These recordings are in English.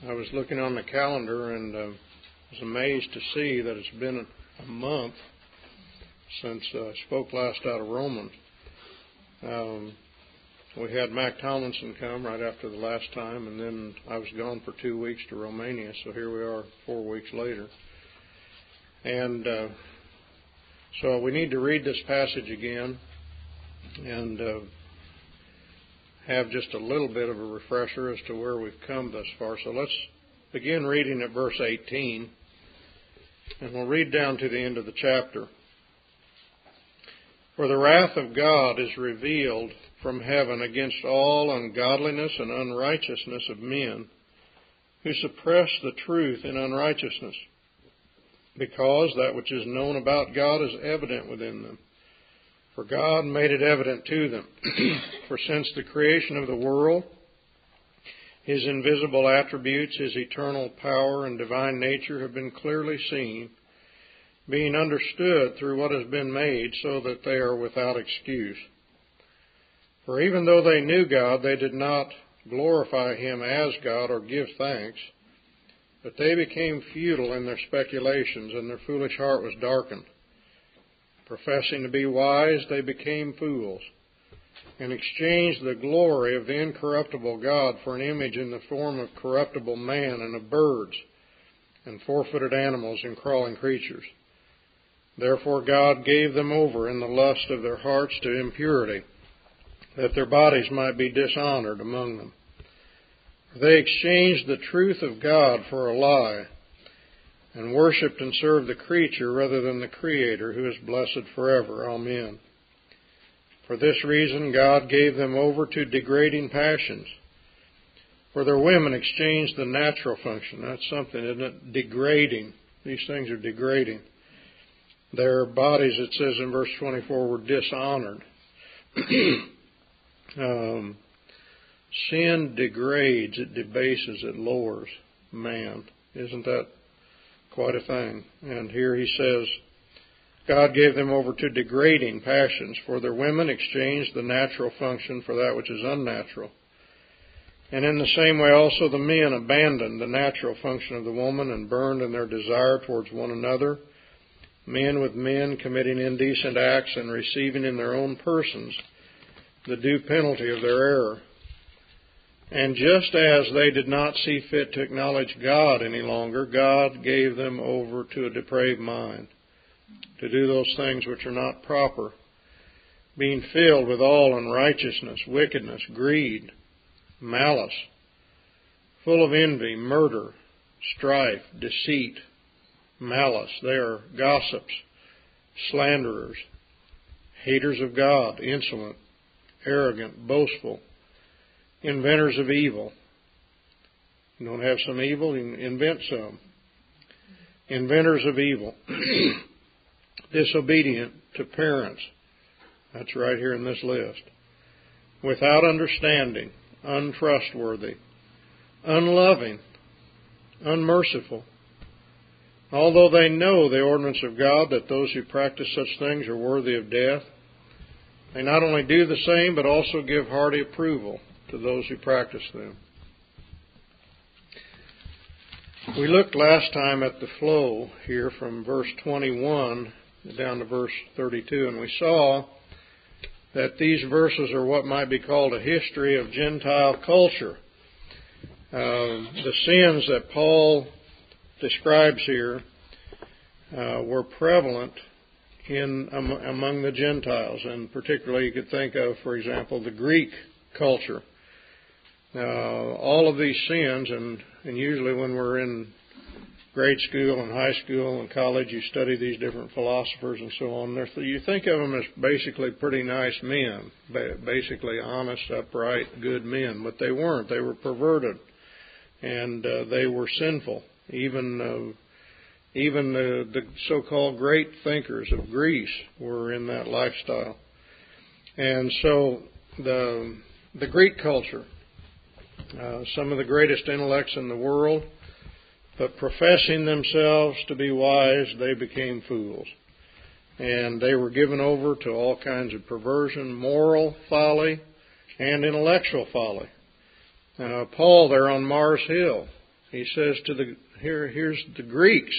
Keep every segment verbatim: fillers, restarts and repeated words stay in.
I was looking on the calendar and uh, was amazed to see that it's been a month since uh, I spoke last out of Romans. Um, we had Mac Tomlinson come right after the last time, and then I was gone for two weeks to Romania, so here we are four weeks later. And uh, so we need to read this passage again and uh, have just a little bit of a refresher as to where we've come thus far. So let's begin reading at verse eighteen, and we'll read down to the end of the chapter. For the wrath of God is revealed from heaven against all ungodliness and unrighteousness of men who suppress the truth in unrighteousness, because that which is known about God is evident within them. For God made it evident to them. For since the creation of the world, His invisible attributes, His eternal power and divine nature have been clearly seen, being understood through what has been made, so that they are without excuse. For even though they knew God, they did not glorify Him as God or give thanks, but they became futile in their speculations, and their foolish heart was darkened. Professing to be wise, they became fools, and exchanged the glory of the incorruptible God for an image in the form of corruptible man and of birds, and four-footed animals and crawling creatures. Therefore God gave them over in the lust of their hearts to impurity, that their bodies might be dishonored among them. They exchanged the truth of God for a lie, and worshipped and served the creature rather than the Creator, who is blessed forever. Amen. For this reason God gave them over to degrading passions. For their women exchanged the natural function. That's something, isn't it? Degrading. These things are degrading. Their bodies, it says in verse twenty-four, were dishonored. um, sin degrades, it debases, it lowers man. Isn't that quite a thing? And here he says, God gave them over to degrading passions, for their women exchanged the natural function for that which is unnatural. And in the same way also the men abandoned the natural function of the woman and burned in their desire towards one another, men with men committing indecent acts and receiving in their own persons the due penalty of their error. And just as they did not see fit to acknowledge God any longer, God gave them over to a depraved mind, to do those things which are not proper, being filled with all unrighteousness, wickedness, greed, malice, full of envy, murder, strife, deceit, malice. They are gossips, slanderers, haters of God, insolent, arrogant, boastful, inventors of evil. You don't have some evil, you invent some. Inventors of evil. Disobedient to parents. That's right here in this list. Without understanding, untrustworthy, unloving, unmerciful. Although they know the ordinance of God, that those who practice such things are worthy of death, they not only do the same, but also give hearty approval to those who practice them. We looked last time at the flow here from verse twenty-one down to verse thirty-two, and we saw that these verses are what might be called a history of Gentile culture. Uh, the sins that Paul describes here uh, were prevalent in um, among the Gentiles, and particularly you could think of, for example, the Greek culture. Uh, all of these sins, and, and usually when we're in grade school and high school and college, you study these different philosophers and so on. They're, you think of them as basically pretty nice men, basically honest, upright, good men, but they weren't. They were perverted, and uh, they were sinful. Even uh, even the, the so-called great thinkers of Greece were in that lifestyle. And so the the Greek culture, uh, some of the greatest intellects in the world, but professing themselves to be wise, they became fools. And they were given over to all kinds of perversion, moral folly, and intellectual folly. Uh, Paul there on Mars Hill, He says to the, here, here's the Greeks,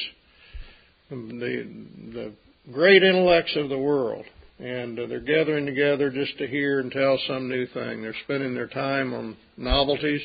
the, the great intellects of the world, and uh, they're gathering together just to hear and tell some new thing. They're spending their time on novelties,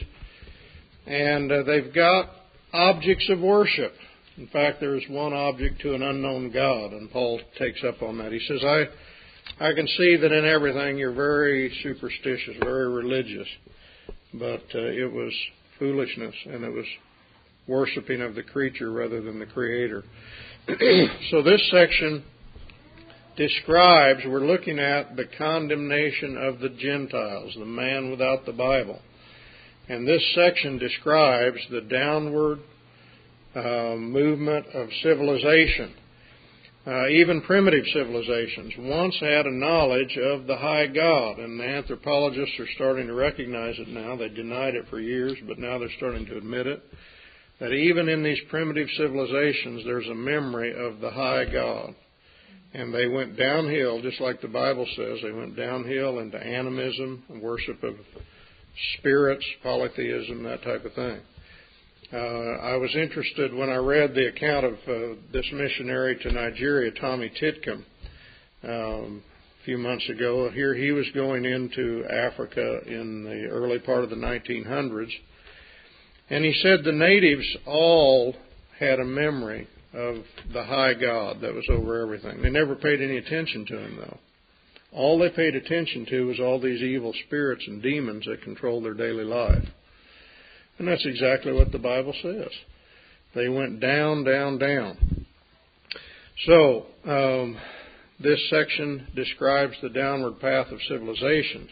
and uh, they've got objects of worship. In fact, there is one object to an unknown God, and Paul takes up on that. He says, I I can see that in everything you're very superstitious, very religious, but uh, it was foolishness, and it was worshiping of the creature rather than the Creator. So this section describes, we're looking at the condemnation of the Gentiles, the man without the Bible. And this section describes the downward uh, movement of civilization. Uh, even primitive civilizations once had a knowledge of the high God, and the anthropologists are starting to recognize it now. They denied it for years, but now they're starting to admit it, that even in these primitive civilizations there's a memory of the high God. And they went downhill, just like the Bible says. They went downhill into animism, worship of spirits, polytheism, that type of thing. Uh, I was interested when I read the account of uh, this missionary to Nigeria, Tommy Titcomb, um, a few months ago. Here he was going into Africa in the early part of the nineteen hundreds. And he said the natives all had a memory of the high God that was over everything. They never paid any attention to him, though. All they paid attention to was all these evil spirits and demons that controlled their daily life. And that's exactly what the Bible says. They went down, down, down. So, um, this section describes the downward path of civilization.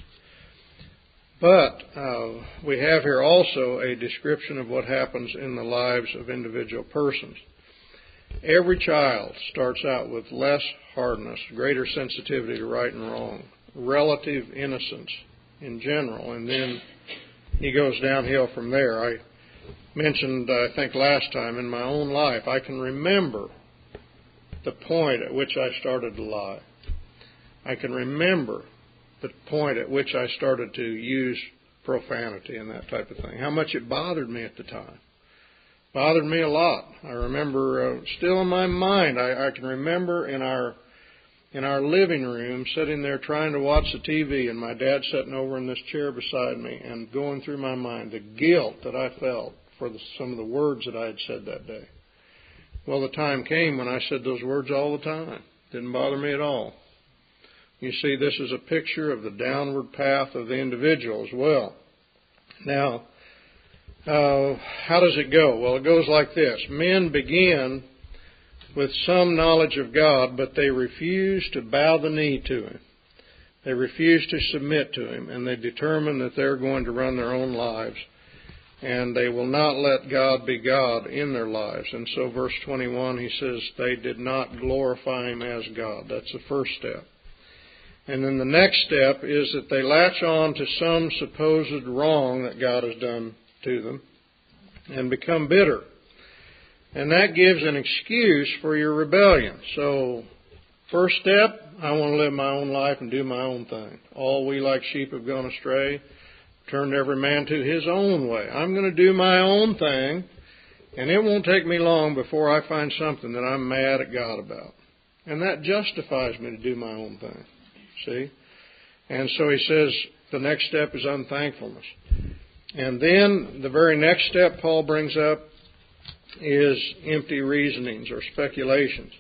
But uh, we have here also a description of what happens in the lives of individual persons. Every child starts out with less hardness, greater sensitivity to right and wrong, relative innocence in general, and then he goes downhill from there. I mentioned, I think last time, in my own life, I can remember the point at which I started to lie. I can remember the point at which I started to use profanity and that type of thing, how much it bothered me at the time. Bothered me a lot. I remember, uh, still in my mind, I, I can remember in our in our living room sitting there trying to watch the T V, and my dad sitting over in this chair beside me and going through my mind the guilt that I felt for the, some of the words that I had said that day. Well, the time came when I said those words all the time. Didn't bother me at all. You see, this is a picture of the downward path of the individual as well. Now, Uh, how does it go? Well, it goes like this. Men begin with some knowledge of God, but they refuse to bow the knee to Him. They refuse to submit to Him, and they determine that they're going to run their own lives, and they will not let God be God in their lives. And so verse twenty-one, he says, they did not glorify Him as God. That's the first step. And then the next step is that they latch on to some supposed wrong that God has done to them and become bitter. And that gives an excuse for your rebellion. So, first step, I want to live my own life and do my own thing. All we like sheep have gone astray, turned every man to his own way. I'm going to do my own thing, and it won't take me long before I find something that I'm mad at God about. And that justifies me to do my own thing. See? And so he says the next step is unthankfulness. And then the very next step Paul brings up is empty reasonings or speculations.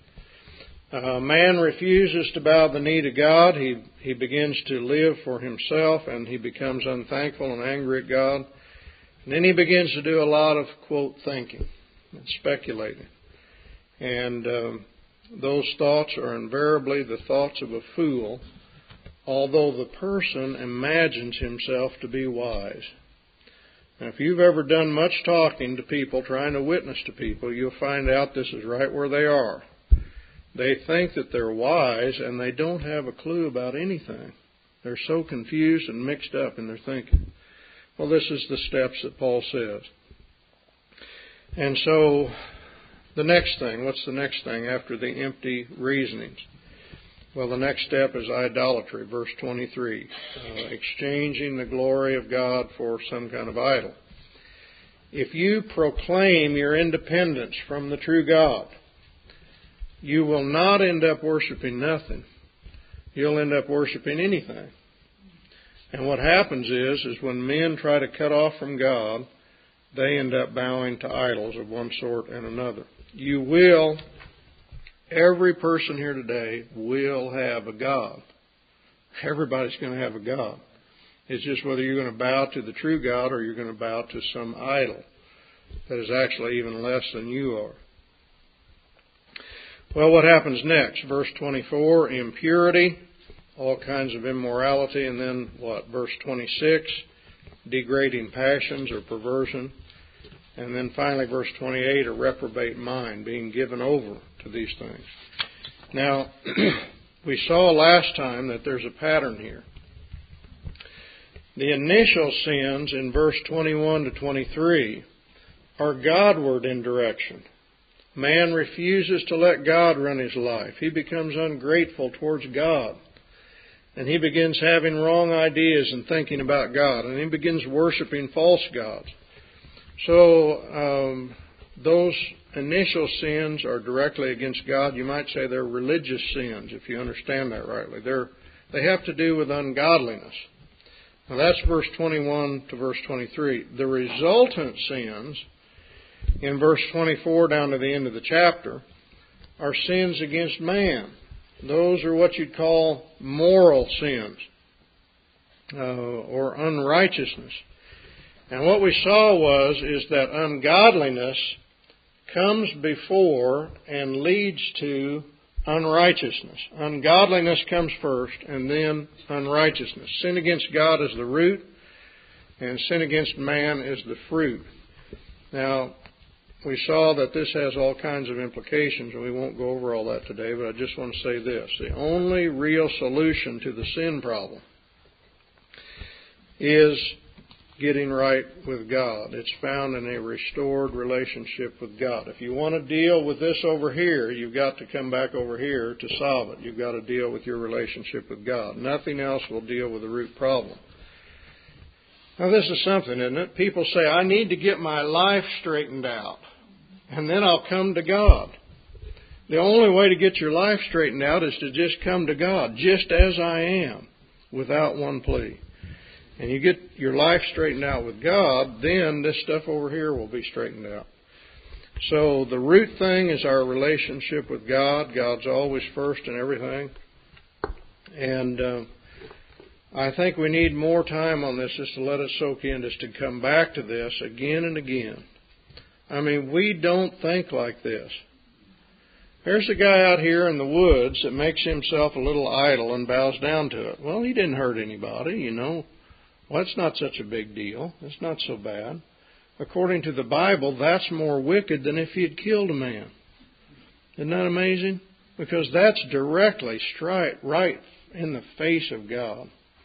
Uh, man refuses to bow the knee to God. He, he begins to live for himself, and he becomes unthankful and angry at God. And then he begins to do a lot of, quote, thinking and speculating. And um, those thoughts are invariably the thoughts of a fool, although the person imagines himself to be wise. Now, if you've ever done much talking to people, trying to witness to people, you'll find out this is right where they are. They think that they're wise, and they don't have a clue about anything. They're so confused and mixed up in their thinking. Well, this is the steps that Paul says. And so, the next thing, what's the next thing after the empty reasonings? Well, the next step is idolatry, verse twenty-three, uh, exchanging the glory of God for some kind of idol. if you proclaim your independence from the true God, you will not end up worshiping nothing. You'll end up worshiping anything. And what happens is, is when men try to cut off from God, they end up bowing to idols of one sort and another. You will, every person here today will have a God. Everybody's going to have a God. It's just whether you're going to bow to the true God or you're going to bow to some idol that is actually even less than you are. Well, what happens next? Verse twenty-four, impurity, all kinds of immorality, and then what? Verse twenty-six, degrading passions or perversion. And then finally, verse twenty-eight, a reprobate mind, being given over to these things. Now, we saw last time that there's a pattern here. The initial sins in verse twenty-one to twenty-three are Godward in direction. Man refuses to let God run his life. He becomes ungrateful towards God. And he begins having wrong ideas and thinking about God. And he begins worshiping false gods. So um, those initial sins are directly against God. You might say they're religious sins, if you understand that rightly. They're, they have to do with ungodliness. Now that's verse twenty-one to verse twenty-three. The resultant sins, in verse twenty-four down to the end of the chapter, are sins against man. Those are what you'd call moral sins uh, or unrighteousness. And what we saw was is that ungodliness comes before and leads to unrighteousness. Ungodliness comes first and then unrighteousness. Sin against God is the root and sin against man is the fruit. Now, we saw that this has all kinds of implications, and we won't go over all that today, but I just want to say this. The only real solution to the sin problem is getting right with God. It's found in a restored relationship with God. If you want to deal with this over here, you've got to come back over here to solve it. You've got to deal with your relationship with God. Nothing else will deal with the root problem. Now, this is something, isn't it? People say, I need to get my life straightened out, and then I'll come to God. The only way to get your life straightened out is to just come to God, just as I am, without one plea. And you get your life straightened out with God, then this stuff over here will be straightened out. So the root thing is our relationship with God. God's always first in everything. And uh, I think we need more time on this just to let it soak in, just to come back to this again and again. I mean, we don't think like this. There's a guy out here in the woods that makes himself a little idol and bows down to it. Well, he didn't hurt anybody, you know. Well, it's not such a big deal. It's not so bad. According to the Bible, that's more wicked than if he had killed a man. Isn't that amazing? Because that's directly straight, right in the face of God.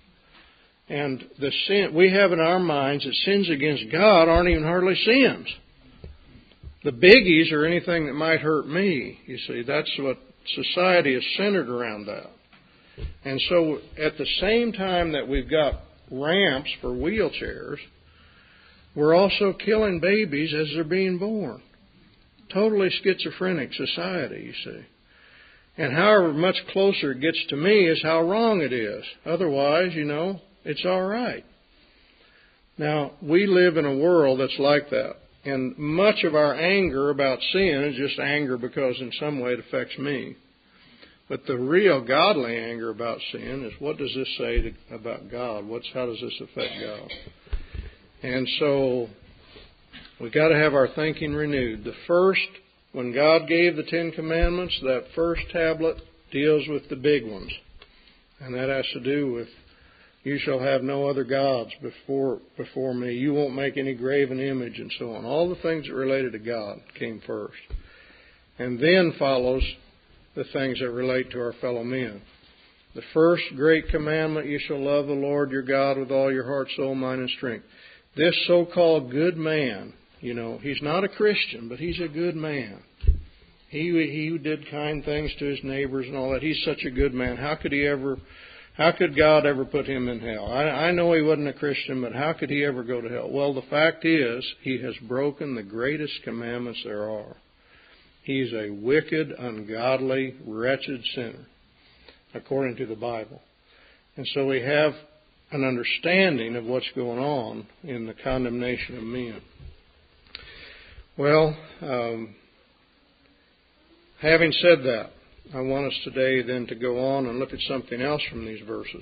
And the sin we have in our minds that sins against God aren't even hardly sins. The biggies are anything that might hurt me. You see, that's what society is centered around that. And so at the same time that we've got ramps for wheelchairs, we're also killing babies as they're being born. Totally schizophrenic society, you see. And however much closer it gets to me is how wrong it is. Otherwise, you know, it's all right. Now, we live in a world that's like that. And much of our anger about sin is just anger because in some way it affects me. But the real godly anger about sin is, what does this say to, about God? What's, how does this affect God? And so we've got to have our thinking renewed. The first, when God gave the Ten Commandments, that first tablet deals with the big ones. And that has to do with, you shall have no other gods before before me. You won't make any graven image and so on. All the things that related to God came first. And then follows the things that relate to our fellow men. The first great commandment, you shall love the Lord your God with all your heart, soul, mind, and strength. This so-called good man, you know, he's not a Christian, but he's a good man. He, he did kind things to his neighbors and all that. He's such a good man. How could he ever How could God ever put him in hell? I, I know he wasn't a Christian, but how could he ever go to hell? Well, the fact is, he has broken the greatest commandments there are. He's a wicked, ungodly, wretched sinner, according to the Bible. And so we have an understanding of what's going on in the condemnation of men. Well, um, having said that, I want us today then to go on and look at something else from these verses.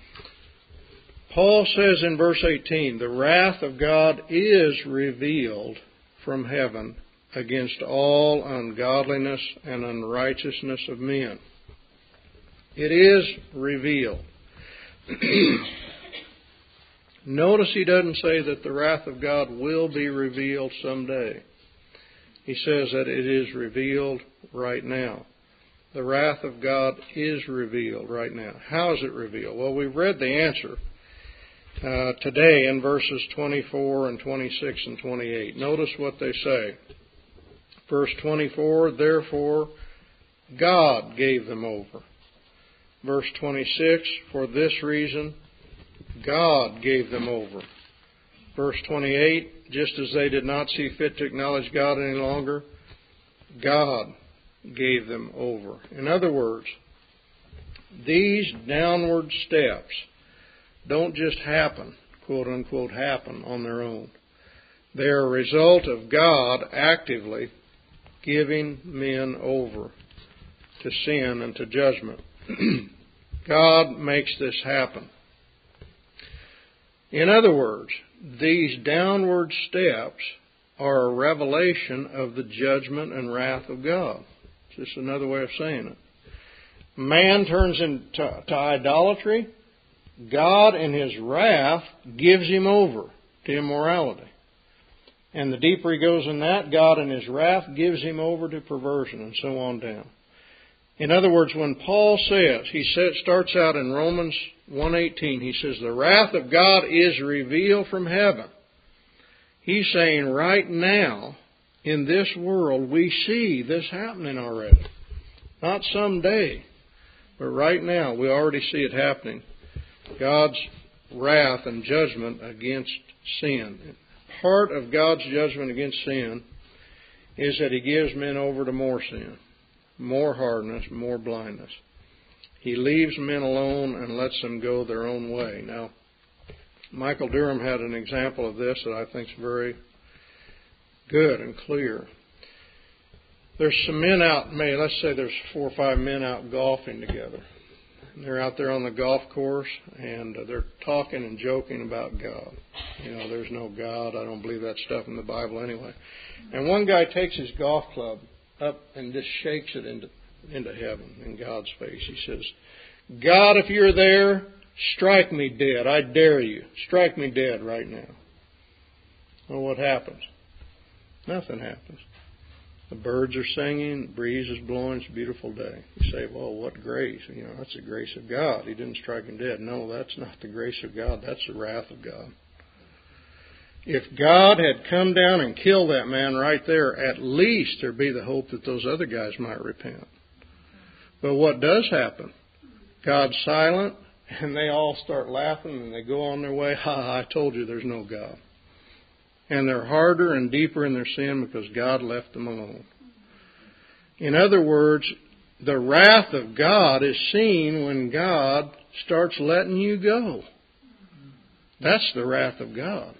Paul says in verse eighteen, the wrath of God is revealed from heaven against all ungodliness and unrighteousness of men. It is revealed. Notice he doesn't say that the wrath of God will be revealed someday. He says that it is revealed right now. The wrath of God is revealed right now. How is it revealed? Well, we've read the answer uh, today in verses twenty-four and twenty-six and twenty-eight. Notice what they say. Verse twenty-four, therefore God gave them over. Verse twenty-six, for this reason God gave them over. Verse twenty-eight, just as they did not see fit to acknowledge God any longer, God gave them over. In other words, these downward steps don't just happen, quote unquote, happen on their own. They are a result of God actively giving men over to sin and to judgment. God makes this happen. In other words, these downward steps are a revelation of the judgment and wrath of God. It's just another way of saying it. Man turns into to idolatry. God in His wrath gives him over to immorality. And the deeper he goes in that, God in His wrath gives him over to perversion, and so on down. In other words, when Paul says, he says, starts out in Romans one eighteen, he says, the wrath of God is revealed from heaven. He's saying right now, in this world, we see this happening already. Not someday, but right now, we already see it happening. God's wrath and judgment against sin. Part of God's judgment against sin is that He gives men over to more sin, more hardness, more blindness. He leaves men alone and lets them go their own way. Now, Michael Durham had an example of this that I think is very good and clear. There's some men out, maybe let's say there's four or five men out golfing together. They're out there on the golf course, and they're talking and joking about God. You know, there's no God. I don't believe that stuff in the Bible anyway. And one guy takes his golf club up and just shakes it into, into heaven in God's face. He says, God, if you're there, strike me dead. I dare you. Strike me dead right now. Well, what happens? Nothing happens. The birds are singing, the breeze is blowing, it's a beautiful day. You say, well, what grace? You know, that's the grace of God. He didn't strike him dead. No, that's not the grace of God. That's the wrath of God. If God had come down and killed that man right there, at least there'd be the hope that those other guys might repent. But what does happen? God's silent, and they all start laughing, and they go on their way. Ha, ha, I told you there's no God. And they're harder and deeper in their sin because God left them alone. In other words, the wrath of God is seen when God starts letting you go. That's the wrath of God.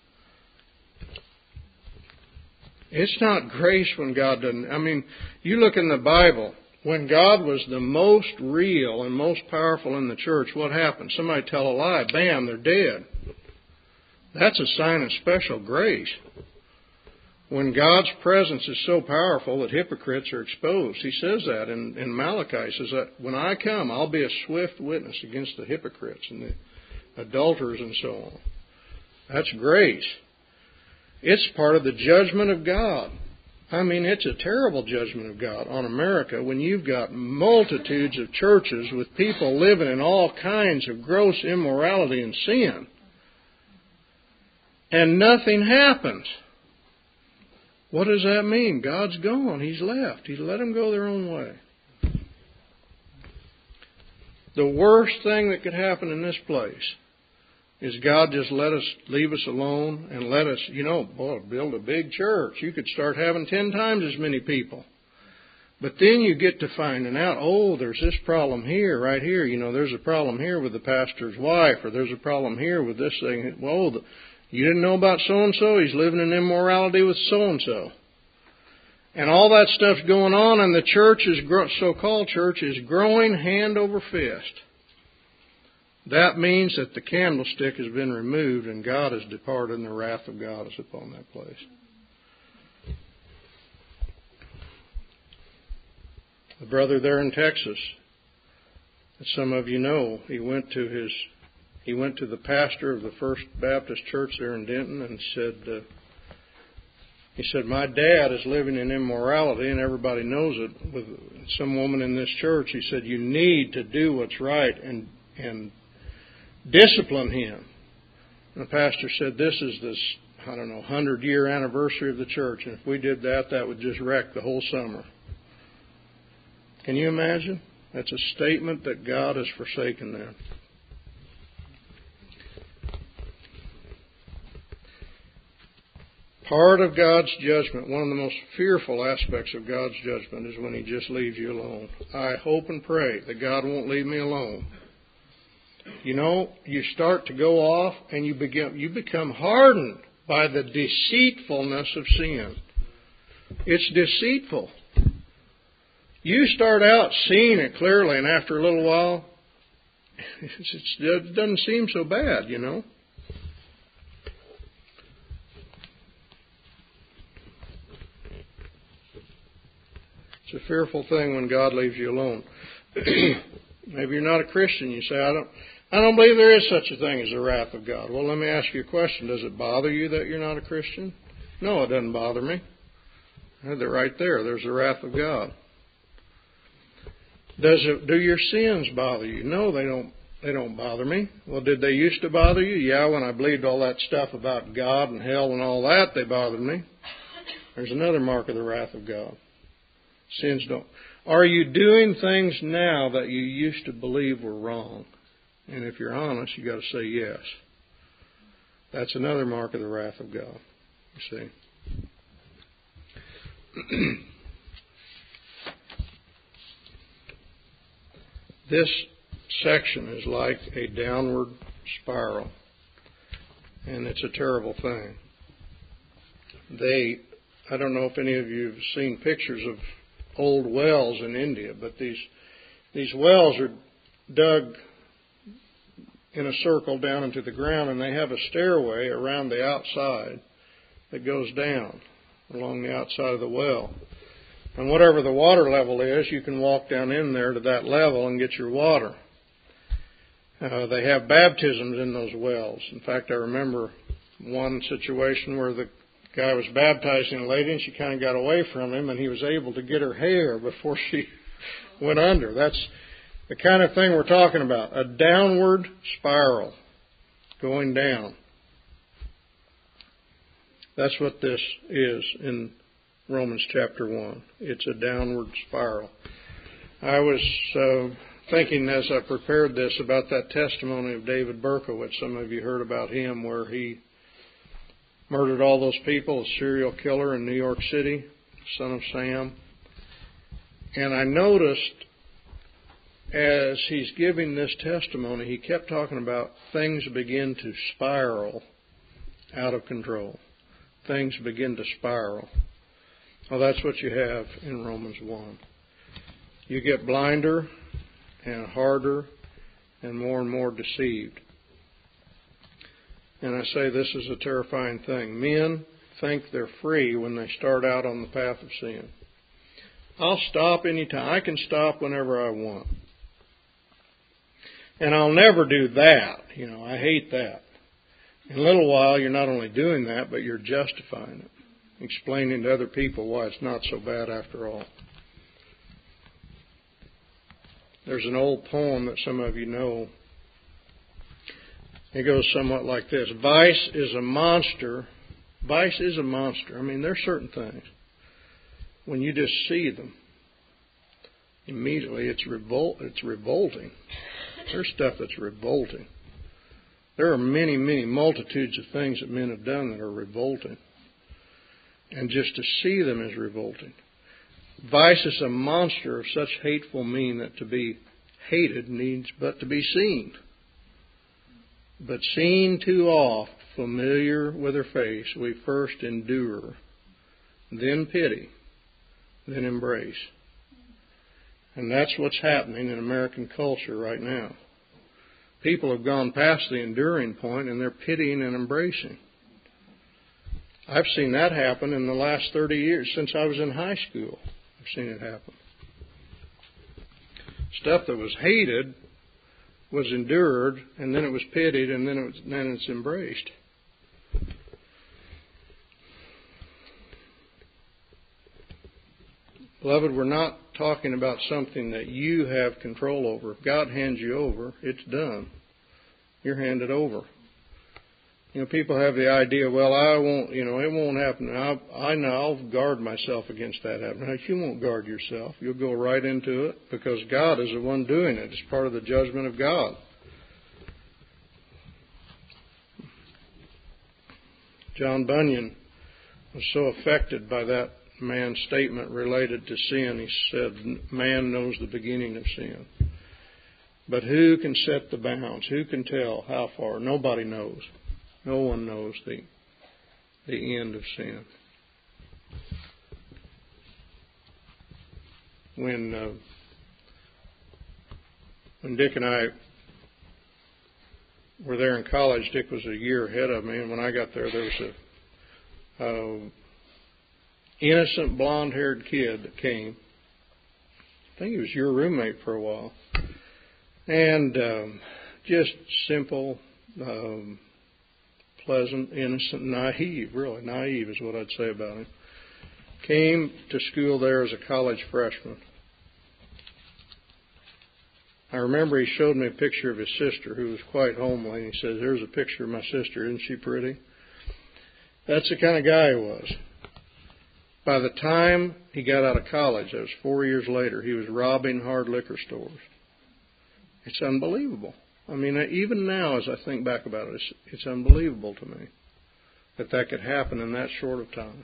It's not grace when God doesn't. I mean, you look in the Bible, when God was the most real and most powerful in the church, what happened? Somebody tell a lie, bam, they're dead. That's a sign of special grace. When God's presence is so powerful that hypocrites are exposed. He says that in, in Malachi. He says that when I come, I'll be a swift witness against the hypocrites and the adulterers and so on. That's grace. It's part of the judgment of God. I mean, it's a terrible judgment of God on America when you've got multitudes of churches with people living in all kinds of gross immorality and sin. And nothing happens. What does that mean? God's gone. He's left. He let them go their own way. The worst thing that could happen in this place is God just let us, leave us alone and let us, you know, boy, build a big church. You could start having ten times as many people. But then you get to finding out, oh, there's this problem here, right here. You know, there's a problem here with the pastor's wife, or there's a problem here with this thing. Whoa, the, you didn't know about so-and-so? He's living in immorality with so-and-so. And all that stuff's going on, and the church, is so-called church, is growing hand over fist. That means that the candlestick has been removed, and God has departed, and the wrath of God is upon that place. The brother there in Texas, as some of you know, he went to his, he went to the pastor of the First Baptist Church there in Denton and said, uh, he said, my dad is living in immorality and everybody knows it with some woman in this church. He said, you need to do what's right and, and discipline him. And the pastor said, this is this, I don't know, hundred year anniversary of the church. And if we did that, that would just wreck the whole summer. Can you imagine? That's a statement that God has forsaken them. Part of God's judgment, one of the most fearful aspects of God's judgment, is when He just leaves you alone. I hope and pray that God won't leave me alone. You know, you start to go off and you begin, you become hardened by the deceitfulness of sin. It's deceitful. You start out seeing it clearly, and after a little while, it's, it's, it doesn't seem so bad, you know. It's a fearful thing when God leaves you alone. Maybe you're not a Christian. You say, I don't, I don't believe there is such a thing as the wrath of God. Well, let me ask you a question. Does it bother you that you're not a Christian? No, it doesn't bother me. They're right there. There's the wrath of God. Does it, do your sins bother you? No, they don't. They don't bother me. Well, did they used to bother you? Yeah, when I believed all that stuff about God and hell and all that, they bothered me. There's another mark of the wrath of God. Sins don't. Are you doing things now that you used to believe were wrong? And if you're honest, you got to say yes. That's another mark of the wrath of God. You see. This section is like a downward spiral, and it's a terrible thing. They, I don't know if any of you have seen pictures of old wells in India, but these these wells are dug in a circle down into the ground, and they have a stairway around the outside that goes down along the outside of the well. And whatever the water level is, you can walk down in there to that level and get your water. Uh, they have baptisms in those wells. In fact, I remember one situation where the guy was baptizing a lady and she kind of got away from him and he was able to get her hair before she went under. That's the kind of thing we're talking about. A downward spiral going down. That's what this is in Romans chapter one. It's a downward spiral. I was uh, thinking as I prepared this about that testimony of David Berkowitz. Some of you heard about him, where he murdered all those people, a serial killer in New York City, son of Sam. And I noticed as he's giving this testimony, he kept talking about things begin to spiral out of control. Things begin to spiral. Well, that's what you have in Romans one. You get blinder and harder and more and more deceived. And I say this is a terrifying thing. Men think they're free when they start out on the path of sin. I'll stop anytime. I can stop whenever I want. And I'll never do that. You know, I hate that. In a little while, you're not only doing that, but you're justifying it. Explaining to other people why it's not so bad after all. There's an old poem that some of you know. It goes somewhat like this. Vice is a monster. Vice is a monster. I mean, there's certain things. When you just see them, immediately it's revol- it's revolting. There's stuff that's revolting. There are many, many multitudes of things that men have done that are revolting. And just to see them is revolting. Vice is a monster of such hateful mien that to be hated needs but to be seen. But seen too oft, familiar with her face, we first endure, then pity, then embrace. And that's what's happening in American culture right now. People have gone past the enduring point and they're pitying and embracing. I've seen that happen in the last thirty years since I was in high school. I've seen it happen. Stuff that was hated was endured, and then it was pitied, and then, it was, then it's embraced. Beloved, we're not talking about something that you have control over. If God hands you over, it's done. You're handed over. You know, people have the idea, well, I won't, you know, it won't happen. I, I know I'll guard myself against that happening. No, you won't guard yourself. You'll go right into it because God is the one doing it. It's part of the judgment of God. John Bunyan was so affected by that man's statement related to sin. He said, man knows the beginning of sin. But who can set the bounds? Who can tell how far? Nobody knows. No one knows the, the end of sin. When uh, when Dick and I were there in college, Dick was a year ahead of me, and when I got there, there was a uh, innocent blonde-haired kid that came. I think he was your roommate for a while, and um, just simple. Um, Pleasant, innocent, naive, really naive is what I'd say about him. Came to school there as a college freshman. I remember he showed me a picture of his sister who was quite homely. And he said, here's a picture of my sister. Isn't she pretty? That's the kind of guy he was. By the time he got out of college, that was four years later, he was robbing hard liquor stores. It's unbelievable. I mean, even now, as I think back about it, it's, it's unbelievable to me that that could happen in that short of time.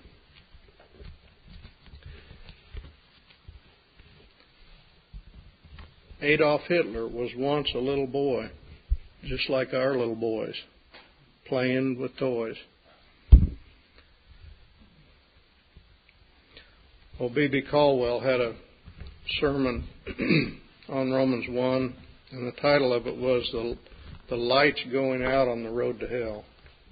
Adolf Hitler was once a little boy, just like our little boys, playing with toys. Well, B B Caldwell had a sermon on Romans one. And the title of it was the, the Lights Going Out on the Road to Hell.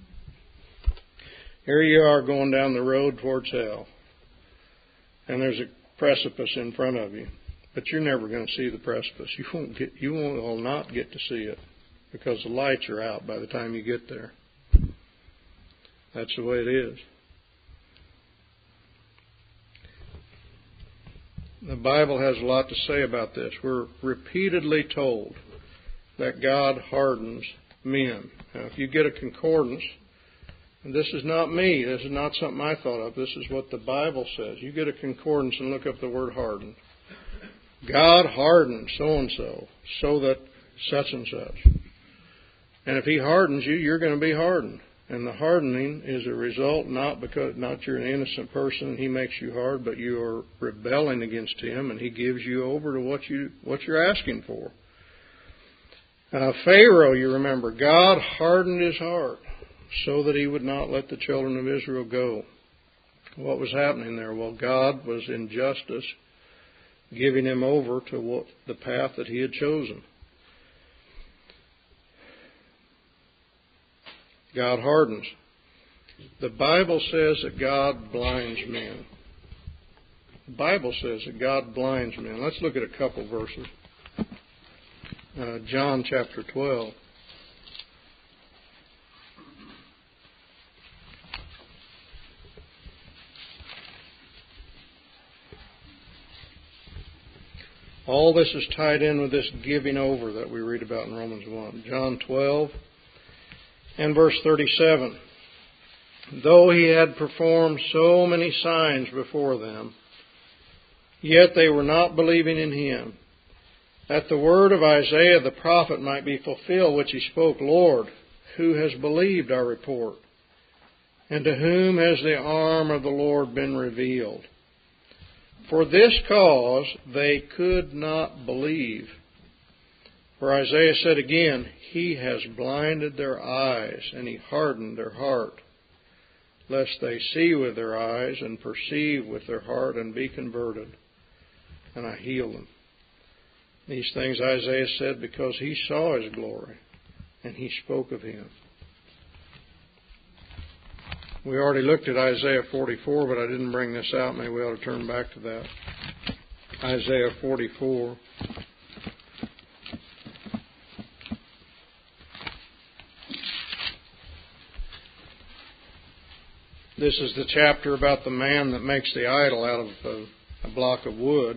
Here you are going down the road towards hell. And there's a precipice in front of you. But you're never going to see the precipice. You won't get, you will not get to see it because the lights are out by the time you get there. That's the way it is. The Bible has a lot to say about this. We're repeatedly told that God hardens men. Now, if you get a concordance, and this is not me, this is not something I thought of, this is what the Bible says. You get a concordance and look up the word hardened. God hardened so-and-so, so that such and such. And if He hardens you, you're going to be hardened. And the hardening is a result not because not you're an innocent person and He makes you hard, but you are rebelling against Him and He gives you over to what you what you're asking for. Uh, Pharaoh, you remember, God hardened his heart so that He would not let the children of Israel go. What was happening there? Well, God was in justice giving him over to what, the path that He had chosen. God hardens. The Bible says that God blinds men. The Bible says that God blinds men. Let's look at a couple verses. Uh, John chapter twelve. All this is tied in with this giving over that we read about in Romans one. John twelve. And verse thirty-seven, though He had performed so many signs before them, yet they were not believing in Him. that the word of Isaiah the prophet might be fulfilled, which he spoke, Lord, who has believed our report? And to whom has the arm of the Lord been revealed? For this cause they could not believe. For Isaiah said again, He has blinded their eyes, and He hardened their heart, lest they see with their eyes and perceive with their heart and be converted, and I heal them. These things Isaiah said because he saw His glory, and he spoke of Him. We already looked at Isaiah forty-four, but I didn't bring this out. Maybe we ought to turn back to that. Isaiah forty-four. This is the chapter about the man that makes the idol out of a, a block of wood.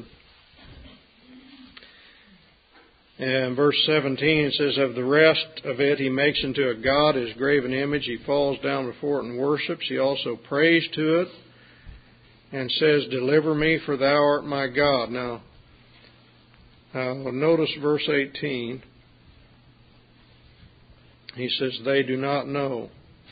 And verse seventeen, it says, Of the rest of it he makes into a god his graven image. He falls down before it and worships. He also prays to it and says, Deliver me, for thou art my God. Now, uh, notice verse eighteen. He says, They do not know,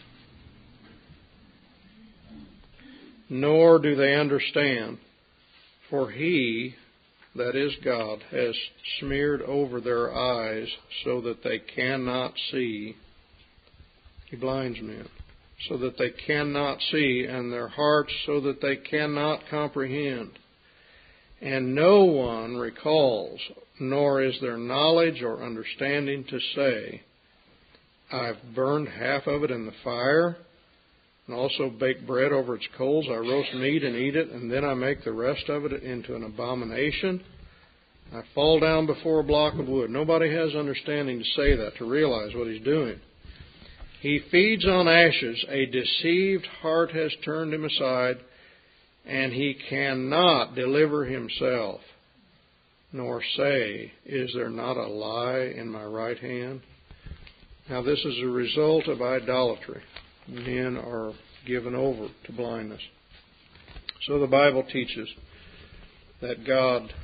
nor do they understand, for He, that is God, has smeared over their eyes so that they cannot see. He blinds men so that they cannot see, and their hearts so that they cannot comprehend. And no one recalls, nor is there knowledge or understanding to say, I've burned half of it in the fire, and also bake bread over its coals. I roast meat and eat it, and then I make the rest of it into an abomination. I fall down before a block of wood. Nobody has understanding to say that, to realize what he's doing. He feeds on ashes. A deceived heart has turned him aside, and he cannot deliver himself, nor say, Is there not a lie in my right hand? Now this is a result of idolatry. Men are given over to blindness. So the Bible teaches that God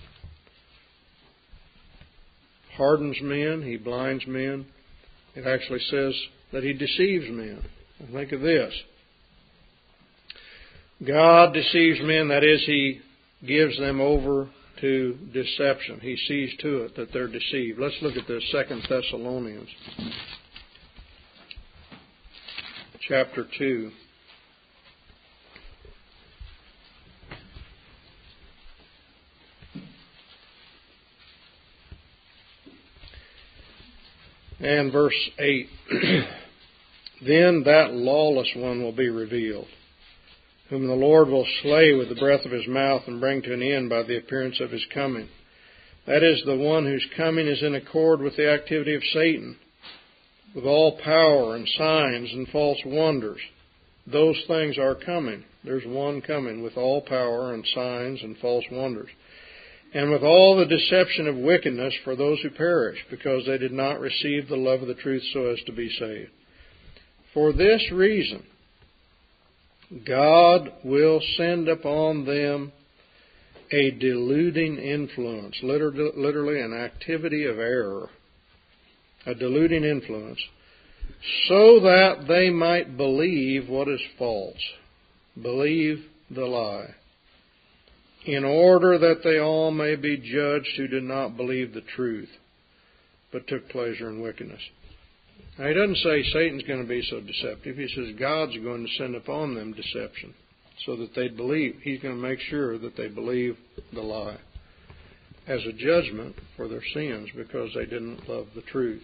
hardens men, He blinds men. It actually says that He deceives men. And think of this. God deceives men, that is, He gives them over to deception. He sees to it that they're deceived. Let's look at this, Second Thessalonians chapter two. And verse eight. Then that lawless one will be revealed, whom the Lord will slay with the breath of His mouth and bring to an end by the appearance of His coming. That is the one whose coming is in accord with the activity of Satan, with all power and signs and false wonders. Those things are coming. There's one coming with all power and signs and false wonders, and with all the deception of wickedness for those who perish, because they did not receive the love of the truth so as to be saved. For this reason, God will send upon them a deluding influence, literally an activity of error, a deluding influence, so that they might believe what is false, believe the lie, in order that they all may be judged who did not believe the truth, but took pleasure in wickedness. Now, he doesn't say Satan's going to be so deceptive. He says God's going to send upon them deception so that they believe. He's going to make sure that they believe the lie as a judgment for their sins because they didn't love the truth.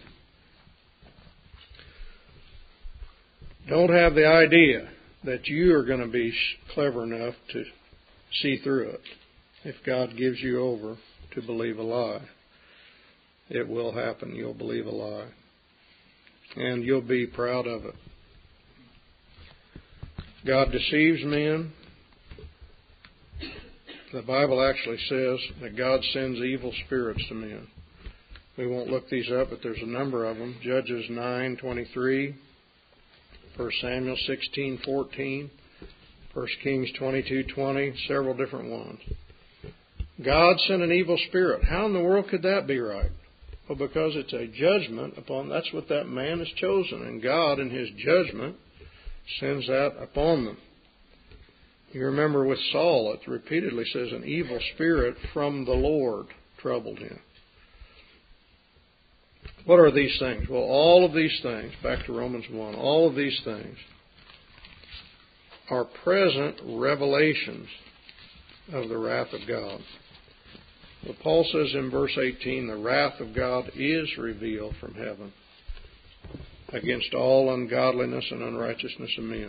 Don't have the idea that you are going to be clever enough to see through it. If God gives you over to believe a lie, it will happen. You'll believe a lie. And you'll be proud of it. God deceives men. The Bible actually says that God sends evil spirits to men. We won't look these up, but there's a number of them. Judges nine twenty-three, First Samuel sixteen fourteen, First Kings twenty-two twenty, several different ones. God sent an evil spirit. How in the world could that be right? Well, because it's a judgment upon, that's what that man has chosen. And God, in His judgment, sends that upon them. You remember with Saul, it repeatedly says an evil spirit from the Lord troubled him. What are these things? Well, all of these things, back to Romans one, all of these things are present revelations of the wrath of God. Well, Paul says in verse eighteen, the wrath of God is revealed from heaven against all ungodliness and unrighteousness of men.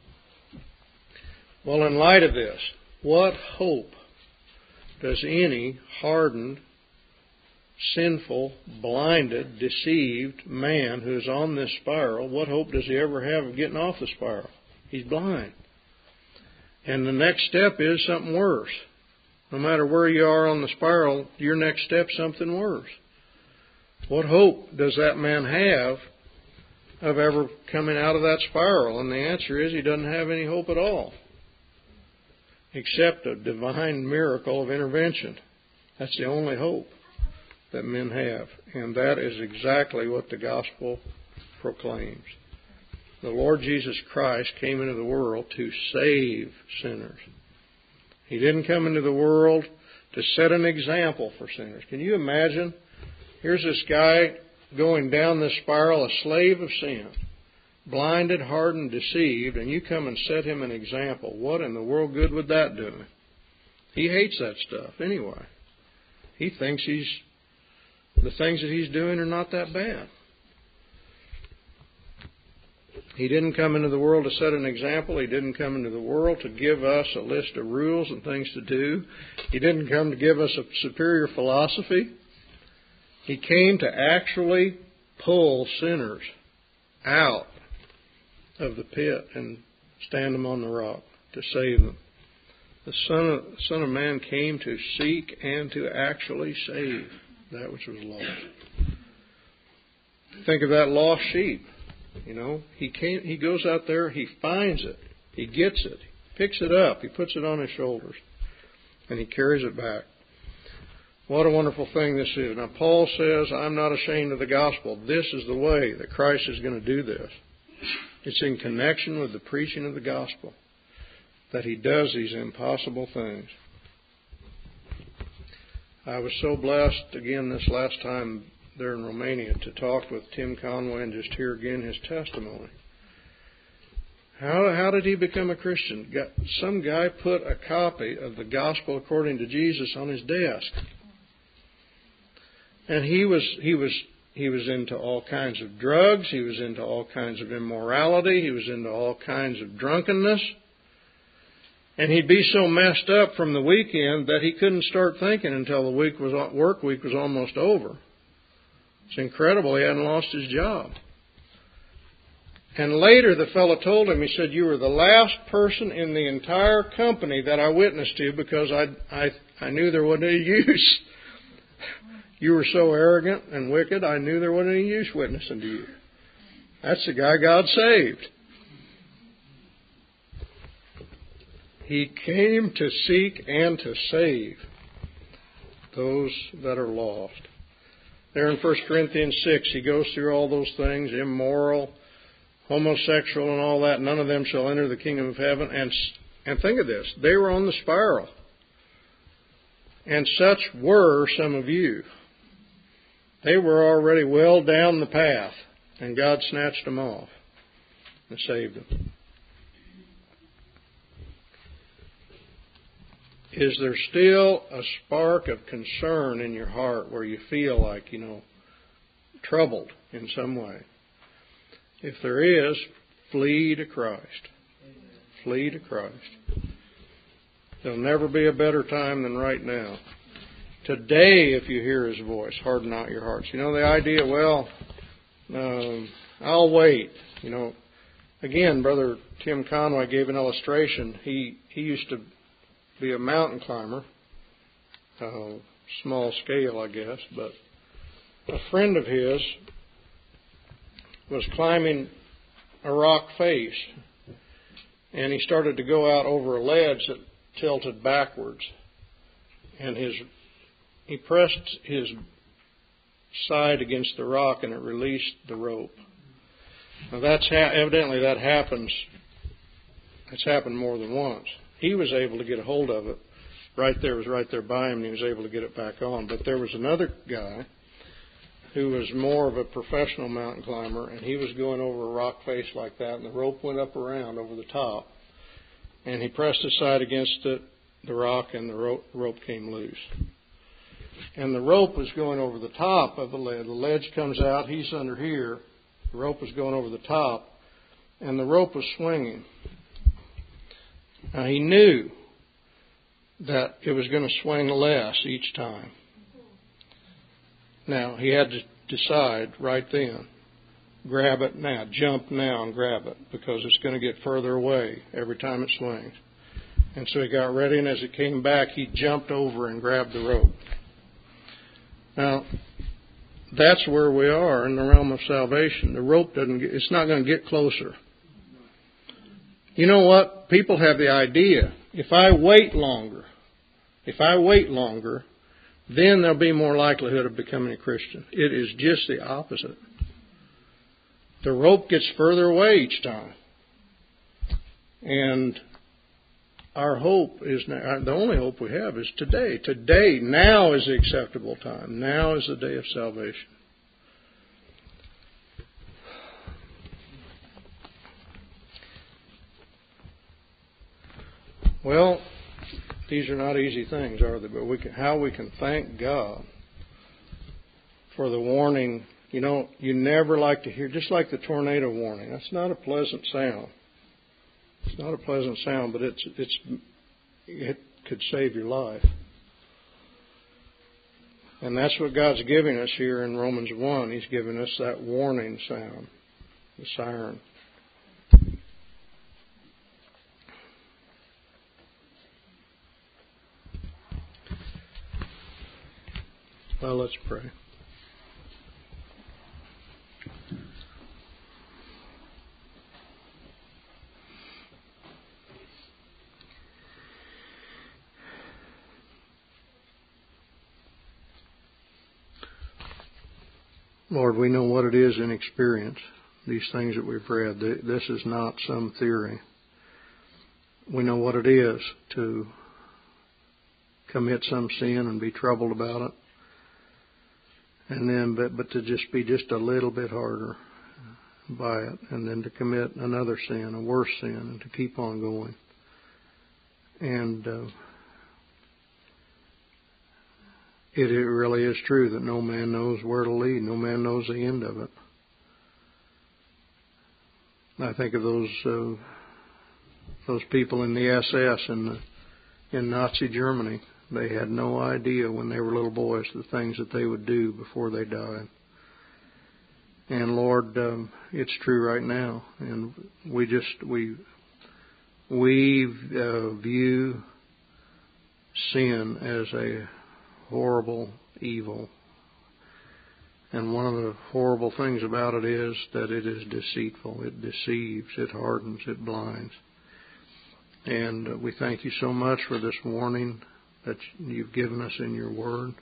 Well, in light of this, what hope does any hardened, sinful, blinded, deceived man who's on this spiral, what hope does he ever have of getting off the spiral? He's blind. And the next step is something worse. No matter where you are on the spiral, your next step's something worse. What hope does that man have of ever coming out of that spiral? And the answer is he doesn't have any hope at all, except a divine miracle of intervention. That's the only hope that men have. And that is exactly what the gospel proclaims. The Lord Jesus Christ came into the world to save sinners. He didn't come into the world to set an example for sinners. Can you imagine? Here's this guy going down this spiral, a slave of sin, blinded, hardened, deceived, and you come and set him an example. What in the world good would that do him? He hates that stuff anyway. He thinks he's the things that he's doing are not that bad. He didn't come into the world to set an example. He didn't come into the world to give us a list of rules and things to do. He didn't come to give us a superior philosophy. He came to actually pull sinners out of the pit and stand them on the rock to save them. The Son of, Son of Man came to seek and to actually save that which was lost. Think of that lost sheep. You know, he came, he goes out there, he finds it, he gets it, he picks it up, he puts it on his shoulders, and he carries it back. What a wonderful thing this is. Now, Paul says, I'm not ashamed of the gospel. This is the way that Christ is going to do this. It's in connection with the preaching of the gospel that he does these impossible things. I was so blessed, again, this last time there in Romania, to talk with Tim Conway and just hear again his testimony. How, how did he become a Christian? Some guy put a copy of the Gospel According to Jesus on his desk. And he was he was he was into all kinds of drugs, he was into all kinds of immorality, he was into all kinds of drunkenness. And he'd be so messed up from the weekend that he couldn't start thinking until the week was work week was almost over. It's incredible he hadn't lost his job. And later the fellow told him, he said, you were the last person in the entire company that I witnessed to because I I, I knew there wasn't any use. You were so arrogant and wicked, I knew there wasn't any use witnessing to you. That's the guy God saved. He came to seek and to save those that are lost. There in First Corinthians six, he goes through all those things, immoral, homosexual and all that. None of them shall enter the kingdom of heaven. And, and think of this. They were on the spiral. And such were some of you. They were already well down the path. And God snatched them off and saved them. Is there still a spark of concern in your heart where you feel like, you know, troubled in some way? If there is, flee to Christ. Flee to Christ. There'll never be a better time than right now. Today, if you hear His voice, harden not your hearts. You know, the idea, well, um, I'll wait. You know, again, Brother Tim Conway gave an illustration. He, he used to be a mountain climber, uh, small scale, I guess, but a friend of his was climbing a rock face, and he started to go out over a ledge that tilted backwards, and his he pressed his side against the rock, and it released the rope. Now that's ha- evidently that happens. It's happened more than once. He was able to get a hold of it. Right there, it was right there by him, and he was able to get it back on. But there was another guy who was more of a professional mountain climber, and he was going over a rock face like that, and the rope went up around over the top, and he pressed his side against it, the rock, and the rope, rope came loose. And the rope was going over the top of the ledge. The ledge comes out, he's under here, the rope was going over the top, and the rope was swinging. Now he knew that it was going to swing less each time. Now, he had to decide right then, grab it now, jump now and grab it, because it's going to get further away every time it swings. And so he got ready, and as it came back, he jumped over and grabbed the rope. Now, that's where we are in the realm of salvation. The rope doesn't get, it's not going to get closer. You know what? People have the idea, if I wait longer, if I wait longer, then there'll be more likelihood of becoming a Christian. It is just the opposite. The rope gets further away each time. And our hope is, now, the only hope we have is today. Today, now is the acceptable time. Now is the day of salvation. Well, these are not easy things, are they? But we can, how we can thank God for the warning. You know, you never like to hear, just like the tornado warning. That's not a pleasant sound. It's not a pleasant sound, but it's it's it could save your life. And that's what God's giving us here in Romans one. He's giving us that warning sound, the siren. Well, let's pray. Lord, we know what it is in experience, these things that we've read. This is not some theory. We know what it is to commit some sin and be troubled about it. And then, but, but to just be just a little bit harder by it, and then to commit another sin, a worse sin, and to keep on going. And uh, it, it really is true that no man knows where to lead. No man knows the end of it. I think of those uh, those people in the S S in the, in Nazi Germany. They had no idea when they were little boys the things that they would do before they died. And Lord, um, it's true right now. And we just, we, we uh, view sin as a horrible evil. And one of the horrible things about it is that it is deceitful. It deceives, it hardens, it blinds. And uh, we thank you so much for this warning that you've given us in your word.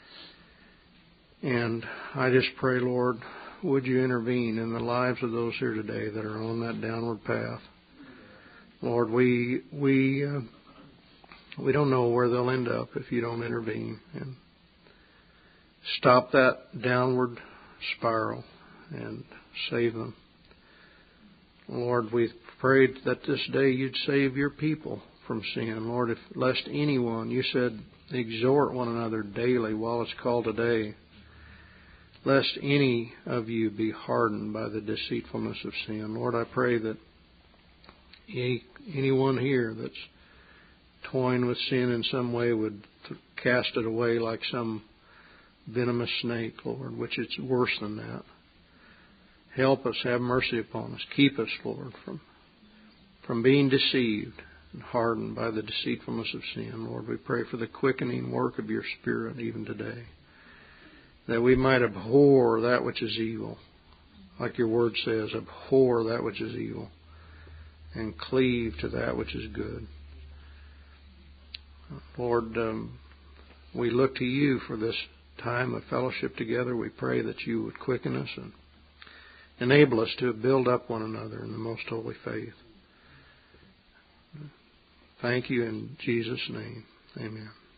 And I just pray, Lord, would you intervene in the lives of those here today that are on that downward path. Lord, we we uh, we don't know where they'll end up if you don't intervene and stop that downward spiral and save them. Lord, we prayed that this day you'd save your people from sin. Lord, if lest anyone, you said, exhort one another daily while it's called today, lest any of you be hardened by the deceitfulness of sin. Lord, I pray that any, anyone here that's toying with sin in some way would cast it away like some venomous snake, Lord, which it's worse than that. Help us, have mercy upon us. Keep us, Lord, from, from being deceived and hardened by the deceitfulness of sin. Lord, we pray for the quickening work of your Spirit even today, that we might abhor that which is evil, like your word says, abhor that which is evil, and cleave to that which is good. Lord, um, we look to you for this time of fellowship together. We pray that you would quicken us and enable us to build up one another in the most holy faith. Thank you in Jesus' name. Amen.